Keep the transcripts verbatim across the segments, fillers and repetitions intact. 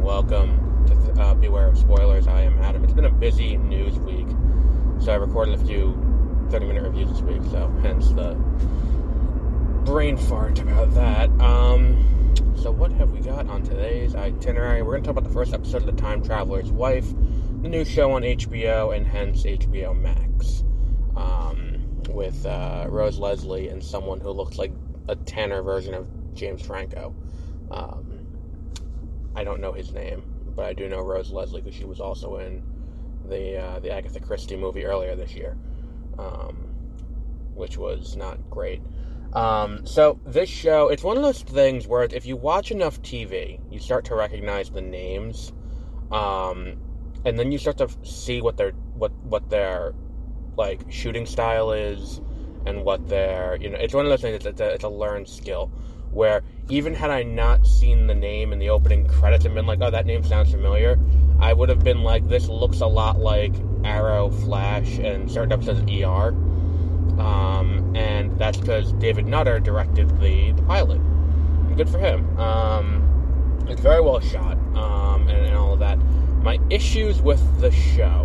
welcome to uh, Beware of Spoilers. I am Adam. It's been a busy news week, so I recorded a few thirty-minute reviews this week, so hence the brain fart about that. Um, so what have we got on today's itinerary? We're going to talk about the first episode of The Time Traveler's Wife, the new show on H B O, and hence H B O Max, um, with uh, Rose Leslie and someone who looks like a tanner version of James Franco. Um, I don't know his name, but I do know Rose Leslie because she was also in the uh, the Agatha Christie movie earlier this year, um, which was not great. Um, so this show, it's one of those things where if you watch enough T V, you start to recognize the names, um, and then you start to see what their what what their like shooting style is, and what their you know it's one of those things. It's a, it's a learned skill. Where even had I not seen the name in the opening credits and been like, oh, that name sounds familiar, I would have been like, this looks a lot like Arrow, Flash, and certain episodes of E R. Um, and that's because David Nutter directed the, the pilot. And good for him. Um, it's very well shot, um, and, and all of that. My issues with the show.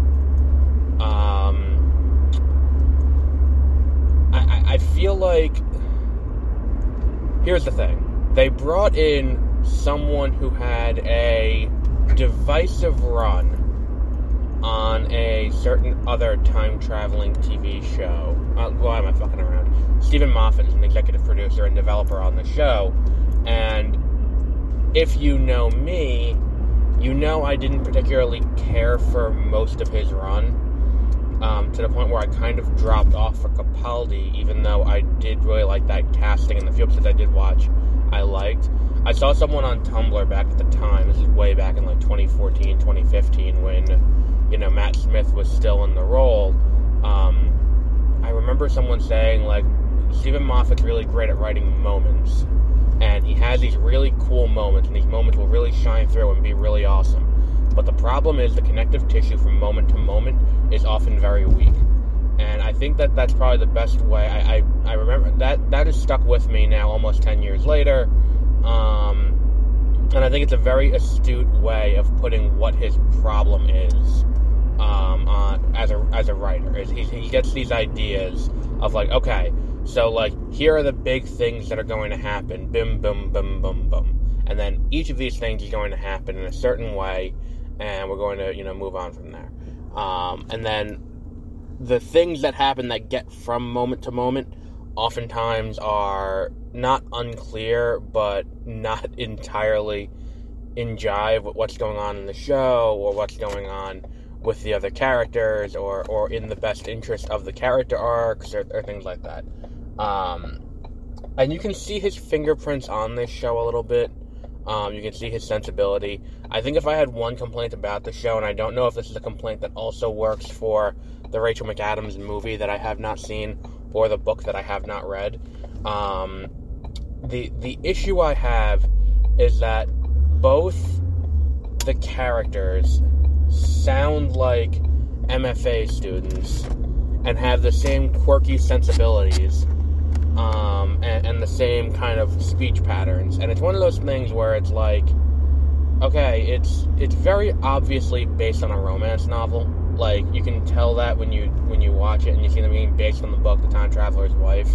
Um, I, I, I feel like... Here's the thing. They brought in someone who had a divisive run on a certain other time-traveling T V show. Uh, why am I fucking around? Stephen Moffat is an executive producer and developer on the show, and if you know me, you know I didn't particularly care for most of his run. Um, to the point where I kind of dropped off for Capaldi, even though I did really like that casting, and the few episodes I did watch, I liked. I saw someone on Tumblr back at the time, this is way back in like twenty fourteen, twenty fifteen, when, you know, Matt Smith was still in the role. Um, I remember someone saying, like, Stephen Moffat's really great at writing moments, and he has these really cool moments, and these moments will really shine through and be really awesome. But the problem is the connective tissue from moment to moment is often very weak. And I think that that's probably the best way. I, I, I remember that that has stuck with me now almost ten years later. Um, and I think it's a very astute way of putting what his problem is um, on, as a as a writer. Is he, he gets these ideas of like, okay, so like here are the big things that are going to happen. Bim, bim, bim, bim, bim. And then each of these things is going to happen in a certain way. And we're going to, you know, move on from there. Um, and then the things that happen that get from moment to moment oftentimes are not unclear, but not entirely in jive with what's going on in the show or what's going on with the other characters or, or in the best interest of the character arcs or, or things like that. Um, and you can see his fingerprints on this show a little bit. Um, you can see his sensibility. I think if I had one complaint about the show, and I don't know if this is a complaint that also works for the Rachel McAdams movie that I have not seen or the book that I have not read, um, the the issue I have is that both the characters sound like M F A students and have the same quirky sensibilities. Um, and, and the same kind of speech patterns. And it's one of those things where it's like, okay, it's it's very obviously based on a romance novel. Like, you can tell that when you when you watch it and you see them being based on the book, The Time Traveler's Wife.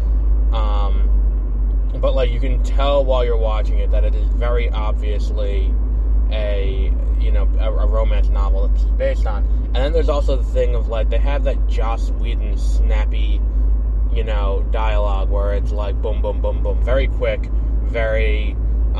Um, but, like, you can tell while you're watching it that it is very obviously a, you know, a, a romance novel that it's based on. And then there's also the thing of, like, they have that Joss Whedon snappy, you know, dialogue where it's like boom, boom, boom, boom, very quick, very,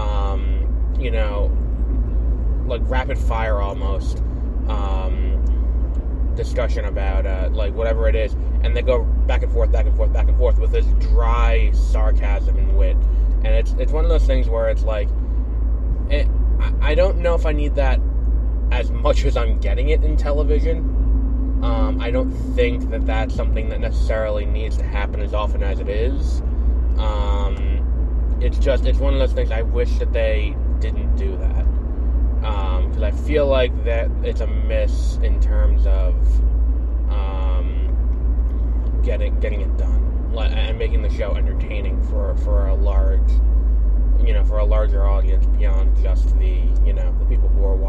um, you know, like rapid fire almost, um, discussion about, uh, like whatever it is, and they go back and forth, back and forth, back and forth with this dry sarcasm and wit, and it's, it's one of those things where it's like, it, I, I don't know if I need that as much as I'm getting it in television. Um, I don't think that that's something that necessarily needs to happen as often as it is. Um, it's just, it's one of those things I wish that they didn't do that. Because um, I feel like that it's a miss in terms of um, getting getting it done and making the show entertaining for, for a large, you know, for a larger audience beyond just the, you know,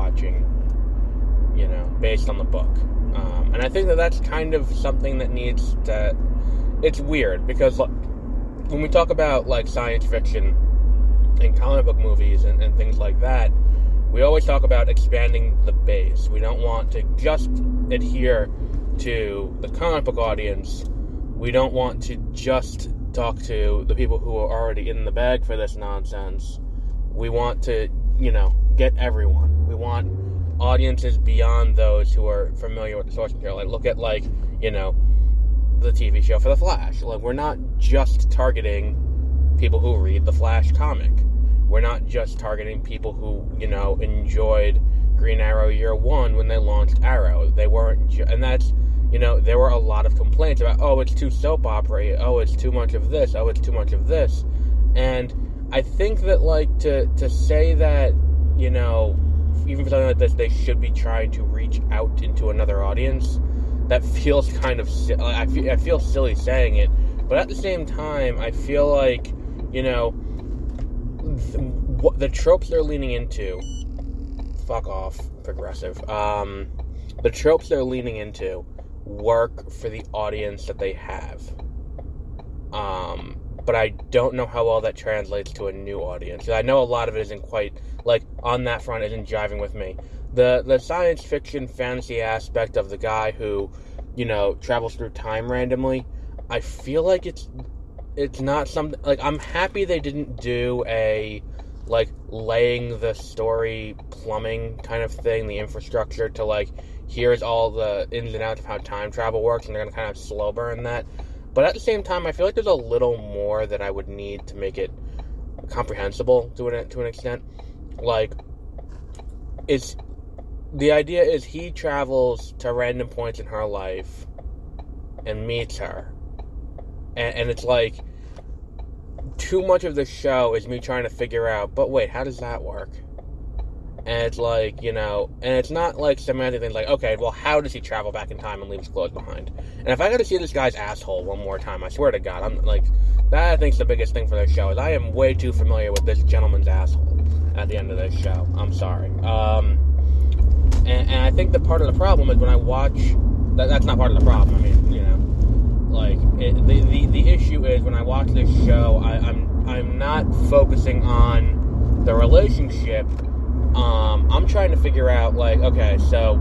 watching, you know, based on the book. Um, and I think that that's kind of something that needs to... It's weird, because look, when we talk about, like, science fiction and comic book movies and, and things like that, we always talk about expanding the base. We don't want to just adhere to the comic book audience. We don't want to just talk to the people who are already in the bag for this nonsense. We want to, you know, get everyone. We want audiences beyond those who are familiar with the source material. Like, look at, like, you know, the T V show for The Flash. Like, we're not just targeting people who read the Flash comic. We're not just targeting people who, you know, enjoyed Green Arrow year one when they launched Arrow. They weren't, ju- and that's, you know, there were a lot of complaints about, oh, it's too soap opera, oh, it's too much of this, oh, it's too much of this. And I think that, like, to, to say that, you know, even for something like this, they should be trying to reach out into another audience, that feels kind of, I feel, I feel silly saying it, but at the same time, I feel like, you know, the, what the tropes they're leaning into, fuck off, progressive, um, the tropes they're leaning into work for the audience that they have, um, but I don't know how well that translates to a new audience. I know a lot of it isn't quite, like, on that front isn't jiving with me. The the science fiction fantasy aspect of the guy who, you know, travels through time randomly, I feel like it's it's not something, like, I'm happy they didn't do a, like, laying the story plumbing kind of thing, the infrastructure to, like, here's all the ins and outs of how time travel works, and they're going to kind of slow burn that. But at the same time, I feel like there's a little more that I would need to make it comprehensible to an, to an extent. Like, it's, the idea is he travels to random points in her life and meets her. And, and it's like, too much of the show is me trying to figure out, but wait, how does that work? And it's like, you know, and it's not like semantic things like, okay, well, how does he travel back in time and leave his clothes behind? And if I got to see this guy's asshole one more time, I swear to God, I'm like, that I think is the biggest thing for this show, is I am way too familiar with this gentleman's asshole at the end of this show. I'm sorry. Um, and, and I think that part of the problem is when I watch, that, that's not part of the problem, I mean, you know, like, it, the, the, the issue is when I watch this show, I, I'm, I'm not focusing on the relationship. Um, I'm trying to figure out, like, okay, so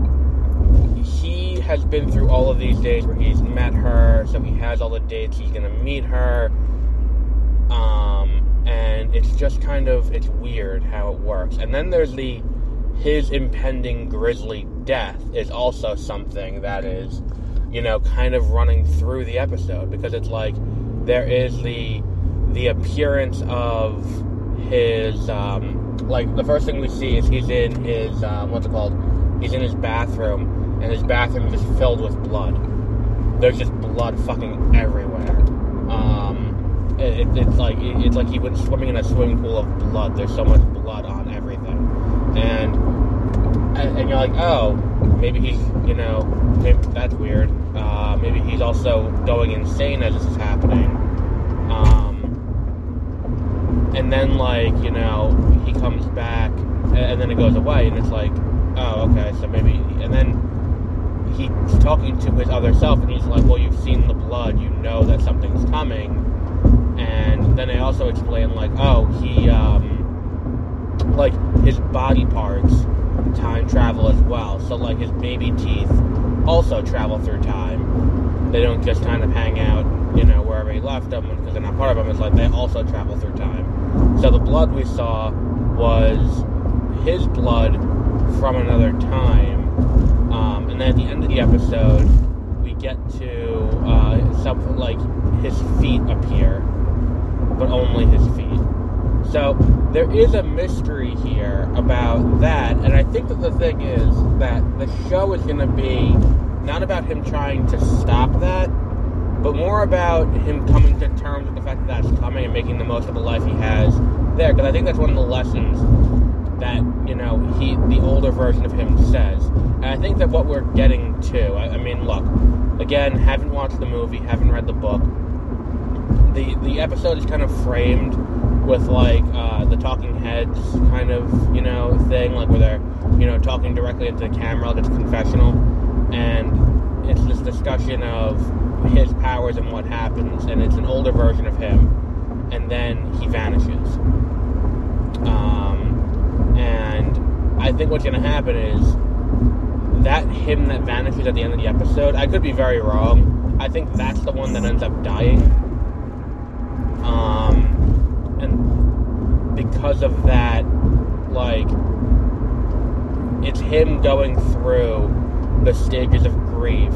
he has been through all of these days where he's met her, so he has all the dates he's gonna meet her, um, and it's just kind of, it's weird how it works. And then there's the, his impending grisly death is also something that is, you know, kind of running through the episode, because it's like, there is the, the appearance of his, um, like, the first thing we see is he's in his, um, what's it called, he's in his bathroom, and his bathroom is filled with blood. There's just blood fucking everywhere. Um, it, it, it's like, it, it's like he went swimming in a swimming pool of blood. There's so much blood on everything. And, and, and you're like, oh, maybe he's, you know, maybe that's weird. Uh, maybe he's also going insane as this is happening. Um, and then, like, you know, he comes back, and then it goes away, and it's like, oh, okay, so maybe, and then he's talking to his other self, and he's like, well, you've seen the blood, you know that something's coming, and then they also explain, like, oh, he, um, like, his body parts time travel as well, so, like, his baby teeth also travel through time. They don't just kind of hang out, you know, wherever he left them, because they're not part of him. It's like they also travel through time. So the blood we saw was his blood from another time. Um, and then at the end of the episode, we get to uh, something like his feet appear, but only his feet. So there is a mystery here about that, and I think that the thing is that the show is going to be not about him trying to stop that, but more about him coming to terms with the fact that that's coming and making the most of the life he has there. Because I think that's one of the lessons that, you know, he, the older version of him says. And I think that what we're getting to, I, I mean, look, again, haven't watched the movie, haven't read the book. The, the episode is kind of framed with, like, uh, the talking heads kind of, you know, thing, like, where they're, you you know, talking directly into the camera like it's a confessional, and it's this discussion of his powers and what happens, and it's an older version of him, and then he vanishes. Um, and I think what's going to happen is that him that vanishes at the end of the episode, I could be very wrong, I think that's the one that ends up dying. Um, and because of that, like, it's him going through the stages of grief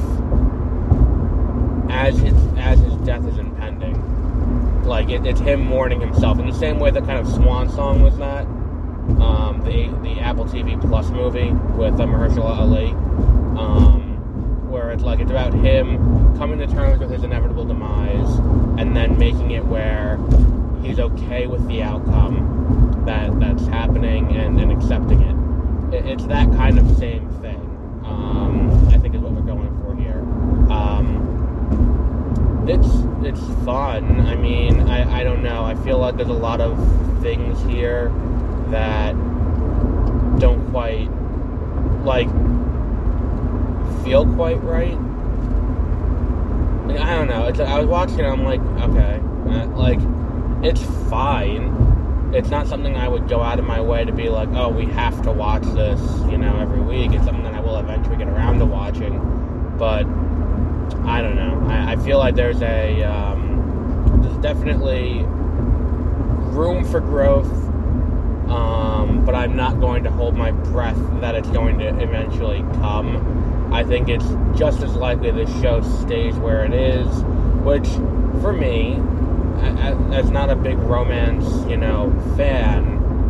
as his, as his death is impending. Like, it, it's him mourning himself in the same way that kind of Swan Song was that. Um, the the Apple T V Plus movie with uh, Mahershala Ali, um, where it's like it's about him coming to terms with his inevitable demise and then making it where he's okay with the outcome that that's happening and, and accepting it. it. It's that kind of same thing. Um, I think is what we're going for here. Um, it's it's fun. I mean, I, I don't know. I feel like there's a lot of things here that don't quite, like, feel quite right. Like, I don't know. It's, I was watching it, I'm like, okay. Uh, like, it's fine. It's not something I would go out of my way to be like, oh, we have to watch this, you know, every week. It's something that I will eventually get around to watching. But, I don't know. I, I feel like there's a, um, there's definitely room for growth. Um, but I'm not going to hold my breath that it's going to eventually come. I think it's just as likely this show stays where it is, which, for me, as not a big romance, you know, fan,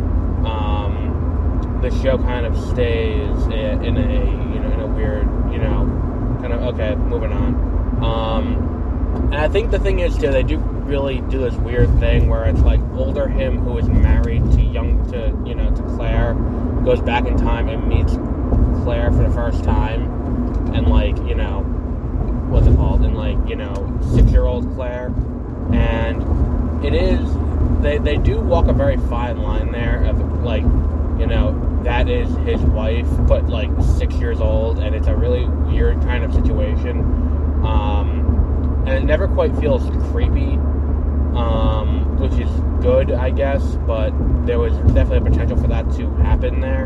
um, the show kind of stays in a, you know, in a weird, you know, kind of, okay, moving on. Um, and I think the thing is, too, they do really do this weird thing where it's like older him who is married to young to you know to Claire goes back in time and meets Claire for the first time, and like you know what's it called and like you know six year old Claire, and it is they they do walk a very fine line there of like you know that is his wife but like six years old, and it's a really weird kind of situation, um, and it never quite feels creepy. Um, which is good, I guess, but there was definitely a potential for that to happen there.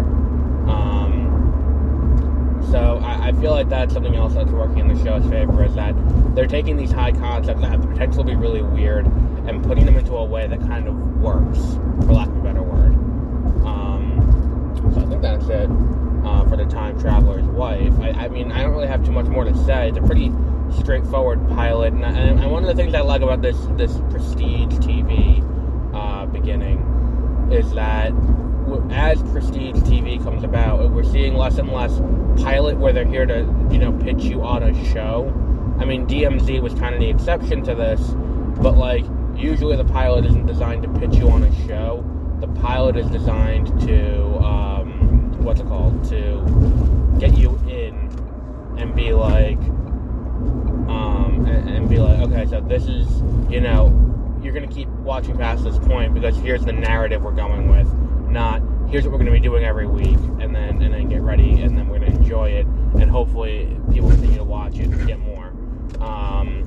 Um, so I, I feel like that's something else that's working in the show's favor, is that they're taking these high concepts that have the potential to be really weird and putting them into a way that kind of works, for lack of a better word. Um, so I think that's it uh, for The Time Traveler's Wife. I, I mean, I don't really have too much more to say. It's a pretty straightforward pilot, and, and, and one of the things I like about this this Prestige T V uh, beginning is that w- as Prestige T V comes about, we're seeing less and less pilot where they're here to you know pitch you on a show. I mean, D M Z was kind of the exception to this, but like usually the pilot isn't designed to pitch you on a show. The pilot is designed to um, what's it called to get you in and be like. Um, and, and be like, okay, so this is, you know, you're going to keep watching past this point because here's the narrative we're going with, not here's what we're going to be doing every week, and then and then get ready, and then we're going to enjoy it, and hopefully people continue to watch it and get more. Um,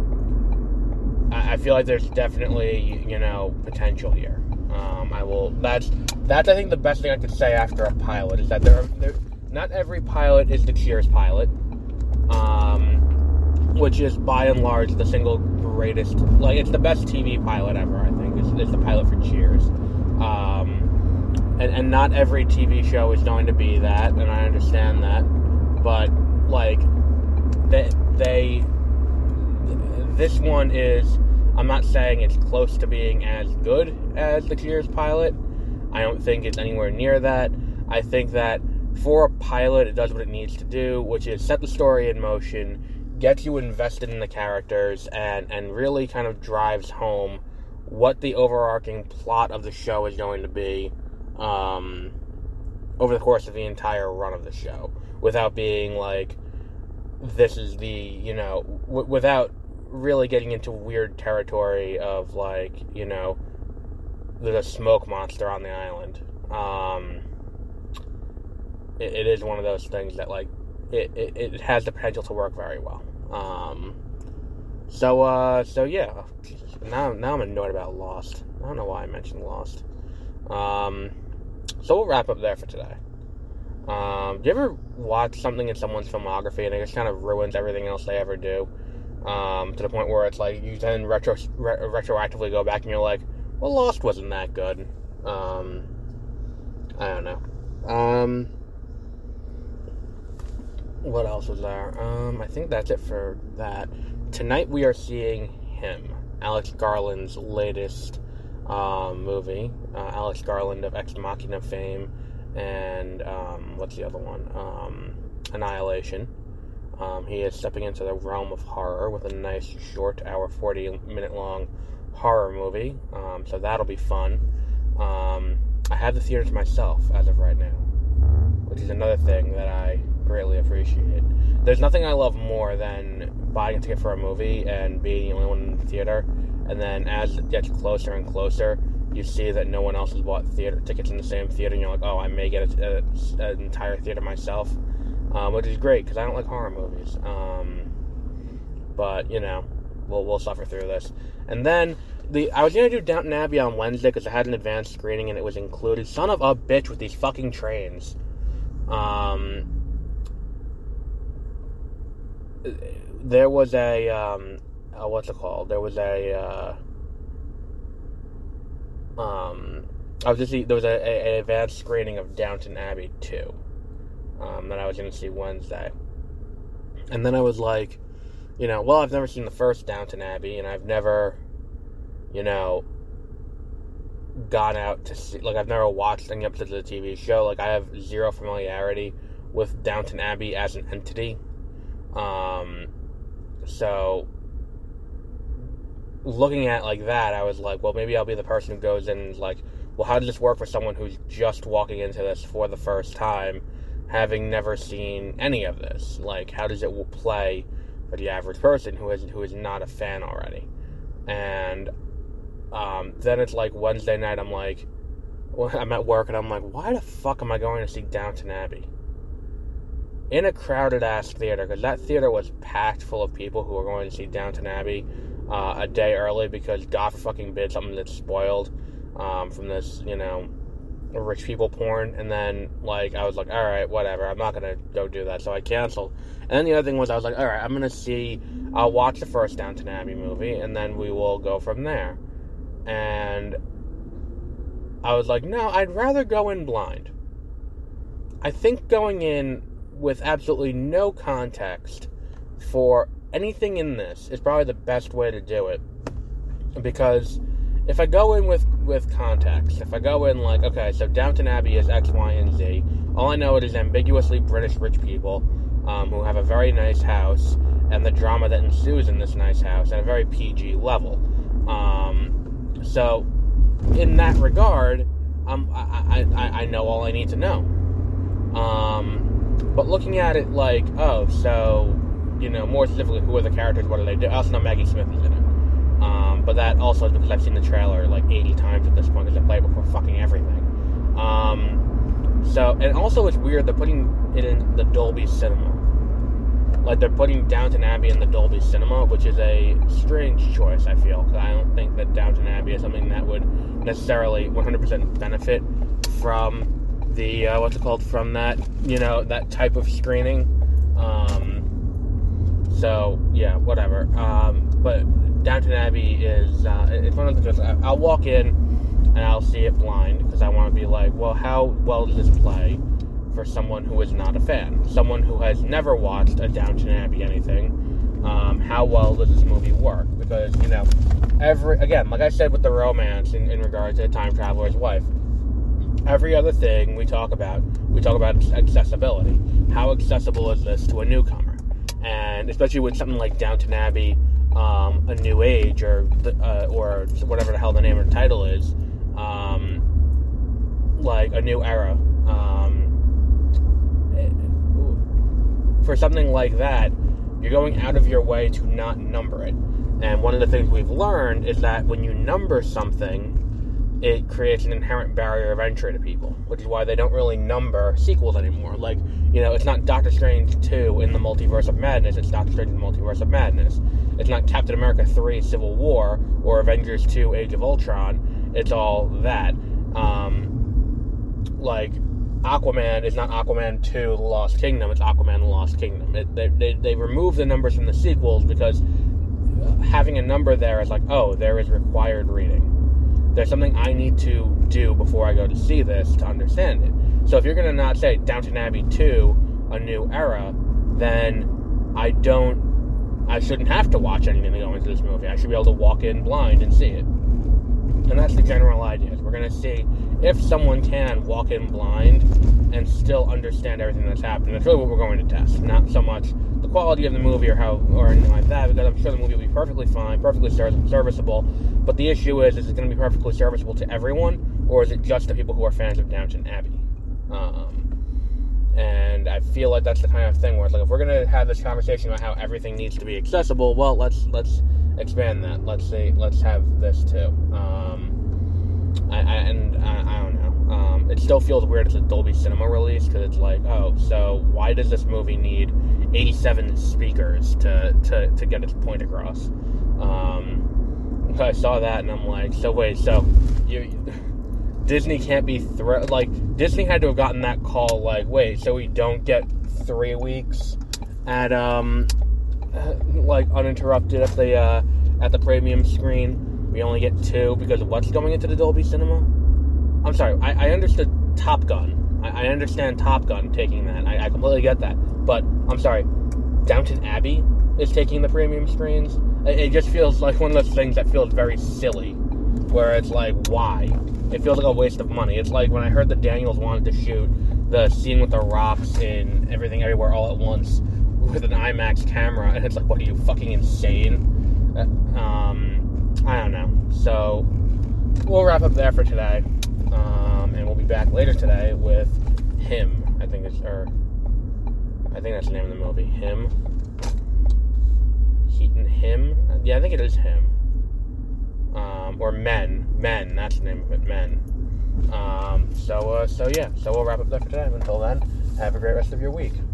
I, I feel like there's definitely, you know, potential here. Um, I will, that's, that's, I think, the best thing I could say after a pilot, is that there are, there, not every pilot is the Cheers pilot. Um... which is, by and large, the single greatest, like, it's the best T V pilot ever, I think, is, is the pilot for Cheers. Um, and, and not every T V show is going to be that, and I understand that, but, like, they, they, this one is, I'm not saying it's close to being as good as the Cheers pilot. I don't think it's anywhere near that. I think that for a pilot, it does what it needs to do, which is set the story in motion, gets you invested in the characters, and, and really kind of drives home what the overarching plot of the show is going to be um, over the course of the entire run of the show, without being like, this is the, you know, w- without really getting into weird territory of like, you know, there's a smoke monster on the island. Um, it, it is one of those things that, like, it, it, it has the potential to work very well. Um, so, uh, so yeah, now, now I'm annoyed about Lost. I don't know why I mentioned Lost. Um, so we'll wrap up there for today. Um, do you ever watch something in someone's filmography and it just kind of ruins everything else they ever do? Um, to the point where it's like, you then retro, re- retroactively go back and you're like, well, Lost wasn't that good. Um, I don't know. Um, what else was there? Um, I think that's it for that. Tonight we are seeing Him, Alex Garland's latest um, movie. Uh, Alex Garland of Ex Machina fame, and um, what's the other one? Um, Annihilation. Um, he is stepping into the realm of horror with a nice short, hour forty minute long horror movie. Um, so that'll be fun. Um, I have the theater to myself as of right now, which is another thing that I greatly appreciate. There's nothing I love more than buying a ticket for a movie and being the only one in the theater, and then as it gets closer and closer, you see that no one else has bought theater tickets in the same theater, and you're like, oh, I may get a, a, an entire theater myself, um, which is great, because I don't like horror movies. Um, but, you know, we'll, we'll suffer through this. And then, the I was going to do Downton Abbey on Wednesday, because I had an advanced screening, and it was included. Son of a bitch with these fucking trains. Um... There was a, um, uh, what's it called? There was a, uh, um, I was just, there was a, a, an advanced screening of Downton Abbey two, um, that I was going to see Wednesday. And then I was like, you know, well, I've never seen the first Downton Abbey, and I've never, you know, gone out to see, like, I've never watched any episodes of the T V show. Like, I have zero familiarity with Downton Abbey as an entity. Um, so, looking at it like that, I was like, well, maybe I'll be the person who goes in and is like, well, how does this work for someone who's just walking into this for the first time, having never seen any of this? Like, how does it play for the average person who is, who is not a fan already? And, um, then it's like Wednesday night, I'm like, well, I'm at work, and I'm like, why the fuck am I going to see Downton Abbey? In a crowded-ass theater, because that theater was packed full of people who were going to see Downton Abbey uh, a day early because God fucking bid something that's spoiled um, from this, you know, rich people porn. And then, like, I was like, all right, whatever, I'm not going to go do that, so I canceled. And then the other thing was, I was like, all right, I'm going to see, I'll watch the first Downton Abbey movie, and then we will go from there. And I was like, no, I'd rather go in blind. I think going in with absolutely no context for anything in this is probably the best way to do it. Because if I go in with, with context, if I go in like, okay, so Downton Abbey is X, Y, and Z, all I know it is ambiguously British rich people um, who have a very nice house, and the drama that ensues in this nice house at a very P G level. Um, so, in that regard, um, I, I, I know all I need to know. Um... But looking at it like, oh, so, you know, more specifically, who are the characters, what do they do? I also know Maggie Smith is in it. Um, but that also is because I've seen the trailer like eighty times at this point, because I play it before fucking everything. Um, so, and also it's weird, they're putting it in the Dolby Cinema. Like, they're putting Downton Abbey in the Dolby Cinema, which is a strange choice, I feel, because I don't think that Downton Abbey is something that would necessarily one hundred percent benefit from the, uh, what's it called, from that, you know, that type of screening. Um, so, yeah, whatever. Um, but Downton Abbey is, uh, it's one of the things, I'll walk in and I'll see it blind, because I want to be like, well, how well does this play for someone who is not a fan? Someone who has never watched a Downton Abbey anything, um, how well does this movie work? Because, you know, every, again, like I said with the romance in, in regards to the time traveler's wife, every other thing we talk about, we talk about accessibility. How accessible is this to a newcomer? And especially with something like Downton Abbey, um, A New Age, or uh, or whatever the hell the name of the title is, um, like A New Era. Um, for something like that, you're going out of your way to not number it. And one of the things we've learned is that when you number something, it creates an inherent barrier of entry to people, which is why they don't really number sequels anymore. Like, you know, it's not Doctor Strange two in the Multiverse of Madness, it's Doctor Strange in the Multiverse of Madness. It's not Captain America three Civil War or Avengers two Age of Ultron. It's all that. Um, like, Aquaman is not Aquaman two The Lost Kingdom, it's Aquaman The Lost Kingdom. It, they, they, they remove the numbers from the sequels because having a number there is like, oh, there is required reading. There's something I need to do before I go to see this to understand it. So if you're going to not say Downton Abbey two, A New Era, then I don't, I shouldn't have to watch anything to go into this movie. I should be able to walk in blind and see it. And that's the general idea. We're going to see if someone can walk in blind and still understand everything that's happening. That's really what we're going to test. Not so much the quality of the movie or how or anything like that, because I'm sure the movie will be perfectly fine, perfectly serviceable. But the issue is, is it going to be perfectly serviceable to everyone, or is it just to people who are fans of Downton Abbey? Um, and I feel like that's the kind of thing where it's like, if we're going to have this conversation about how everything needs to be accessible, well, let's let's expand that. Let's see, let's have this too. Um, I, I and I, I don't know. Um, it still feels weird as a Dolby Cinema release, because it's like, oh, so why does this movie need eighty-seven speakers to, to, to get its point across? Um, I saw that and I'm like, so wait, so you, Disney can't be thro- like Disney had to have gotten that call. Like, wait, so we don't get three weeks at um like uninterrupted at the uh, at the premium screen. We only get two because of what's going into the Dolby Cinema? I'm sorry, I, I understood Top Gun. I, I understand Top Gun taking that. I, I completely get that. But, I'm sorry, Downton Abbey is taking the premium screens? It, it just feels like one of those things that feels very silly. Where it's like, why? It feels like a waste of money. It's like when I heard that Daniels wanted to shoot the scene with the rocks in Everything Everywhere All at Once with an IMAX camera, and it's like, what, are you fucking insane? Uh, um... I don't know. So, we'll wrap up there for today. Um, and we'll be back later today with Him. I think it's, or, I think that's the name of the movie. Him. Heaton Him? Yeah, I think it is Him. Um, or Men. Men, that's the name of it. Men. Um, so, uh, so yeah. So we'll wrap up there for today. Until then, have a great rest of your week.